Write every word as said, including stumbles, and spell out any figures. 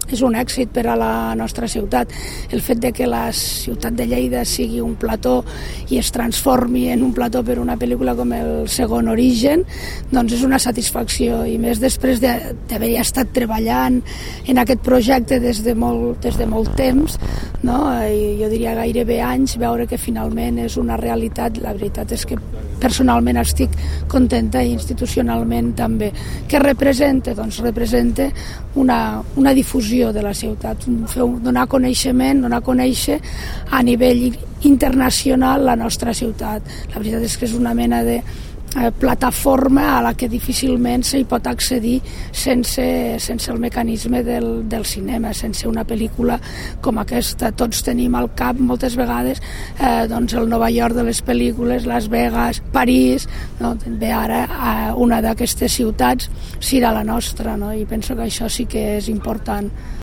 és un èxit per a la nostra ciutat. El fet de que la ciutat de Lleida sigui un plató i es transformi en un plató per una pel·lícula com El segon origen, doncs és una satisfacció, i més després d'haver estat treballant en aquest projecte des de molt, des de molt temps, no? I jo diria gairebé anys, veure que finalment és una realitat. La veritat és que personalment estic contenta i institucionalment també. Què representa? Doncs representa una, una difusió de la ciutat, fer, donar coneixement, donar a conèixer a nivell internacional la nostra ciutat. La veritat és que és una mena de eh, plataforma a la que difícilment s'hi pot accedir sense, sense el mecanisme del, del cinema, sense una pel·lícula com aquesta. Tots tenim al cap moltes vegades eh, doncs el Nova York de les pel·lícules, Las Vegas, París, no? Bé, ara eh, una d'aquestes ciutats serà la nostra, no? I penso que això sí que és important.